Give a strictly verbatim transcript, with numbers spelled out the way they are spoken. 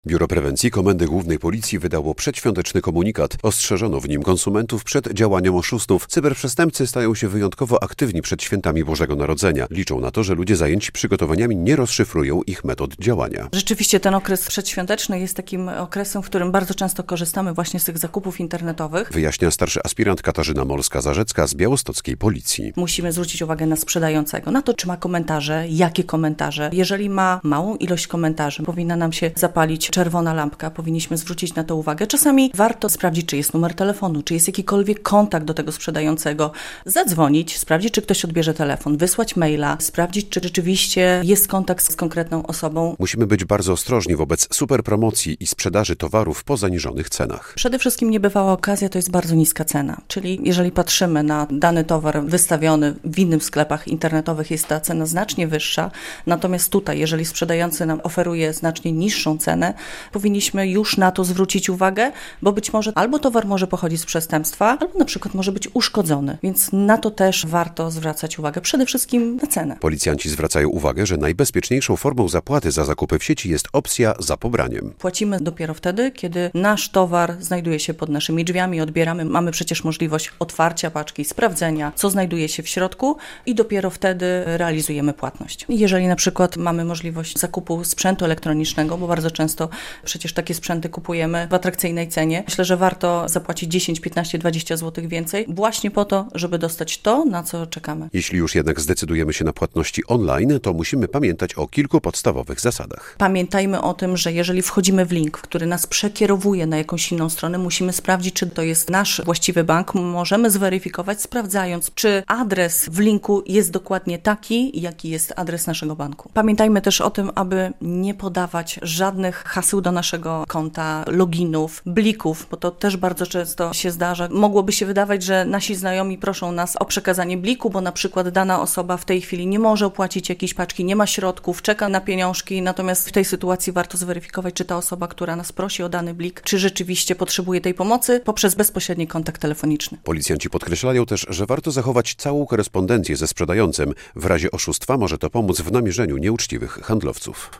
Biuro Prewencji Komendy Głównej Policji wydało przedświąteczny komunikat. Ostrzeżono w nim konsumentów przed działaniem oszustów. Cyberprzestępcy stają się wyjątkowo aktywni przed świętami Bożego Narodzenia. Liczą na to, że ludzie zajęci przygotowaniami nie rozszyfrują ich metod działania. Rzeczywiście ten okres przedświąteczny jest takim okresem, w którym bardzo często korzystamy właśnie z tych zakupów internetowych. Wyjaśnia starszy aspirant Katarzyna Molska-Zarzecka z białostockiej policji. Musimy zwrócić uwagę na sprzedającego, na to, czy ma komentarze, jakie komentarze. Jeżeli ma małą ilość komentarzy, powinna nam się zapalić czerwona lampka, powinniśmy zwrócić na to uwagę. Czasami warto sprawdzić, czy jest numer telefonu, czy jest jakikolwiek kontakt do tego sprzedającego, zadzwonić, sprawdzić, czy ktoś odbierze telefon, wysłać maila, sprawdzić, czy rzeczywiście jest kontakt z konkretną osobą. Musimy być bardzo ostrożni wobec superpromocji i sprzedaży towarów po zaniżonych cenach. Przede wszystkim niebywała okazja to jest bardzo niska cena, czyli jeżeli patrzymy na dany towar wystawiony w innych sklepach internetowych, jest ta cena znacznie wyższa, natomiast tutaj, jeżeli sprzedający nam oferuje znacznie niższą cenę, powinniśmy już na to zwrócić uwagę, bo być może albo towar może pochodzić z przestępstwa, albo na przykład może być uszkodzony, więc na to też warto zwracać uwagę, przede wszystkim na cenę. Policjanci zwracają uwagę, że najbezpieczniejszą formą zapłaty za zakupy w sieci jest opcja za pobraniem. Płacimy dopiero wtedy, kiedy nasz towar znajduje się pod naszymi drzwiami, odbieramy, mamy przecież możliwość otwarcia paczki, sprawdzenia, co znajduje się w środku i dopiero wtedy realizujemy płatność. Jeżeli na przykład mamy możliwość zakupu sprzętu elektronicznego, bo bardzo często przecież takie sprzęty kupujemy w atrakcyjnej cenie. Myślę, że warto zapłacić dziesięć, piętnaście, dwadzieścia złotych więcej właśnie po to, żeby dostać to, na co czekamy. Jeśli już jednak zdecydujemy się na płatności online, to musimy pamiętać o kilku podstawowych zasadach. Pamiętajmy o tym, że jeżeli wchodzimy w link, który nas przekierowuje na jakąś inną stronę, musimy sprawdzić, czy to jest nasz właściwy bank. Możemy zweryfikować, sprawdzając, czy adres w linku jest dokładnie taki, jaki jest adres naszego banku. Pamiętajmy też o tym, aby nie podawać żadnych haseł do naszego konta, loginów, blików, bo to też bardzo często się zdarza. Mogłoby się wydawać, że nasi znajomi proszą nas o przekazanie bliku, bo na przykład dana osoba w tej chwili nie może opłacić jakiejś paczki, nie ma środków, czeka na pieniążki, natomiast w tej sytuacji warto zweryfikować, czy ta osoba, która nas prosi o dany blik, czy rzeczywiście potrzebuje tej pomocy poprzez bezpośredni kontakt telefoniczny. Policjanci podkreślają też, że warto zachować całą korespondencję ze sprzedającym. W razie oszustwa może to pomóc w namierzeniu nieuczciwych handlowców.